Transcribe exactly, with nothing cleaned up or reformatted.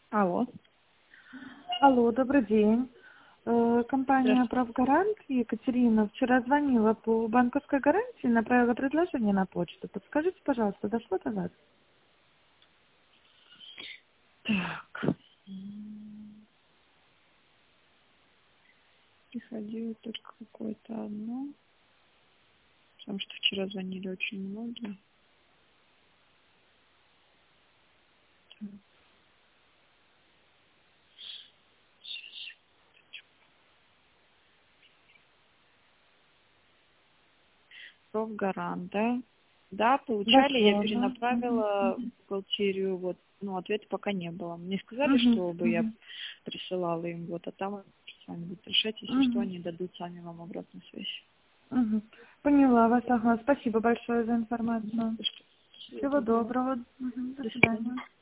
Алло. Алло, добрый день. Э, Компания Здравствуйте. «Правгарант». Екатерина вчера звонила по банковской гарантии, направила предложение на почту. Подскажите, пожалуйста, дошло до вас? Так. М, Приходило только какое-то одно. Потому что вчера звонили очень многие. Так, сейчас. Правгарант, да? Да, получали, я Дошло, да? Мгм, перенаправила мгм, в бухгалтерию, вот, ну, ответа пока не было. Мне сказали, мгм, чтобы я мгм, присылала им, вот, а там с вами будут решать, если что, мгм, они дадут сами вам обратную связь. мгм. Поняла вас, ага. Спасибо большое за Не информацию. за что. Всего Всего доброго. доброго. Мгм, до До свидания. свидания.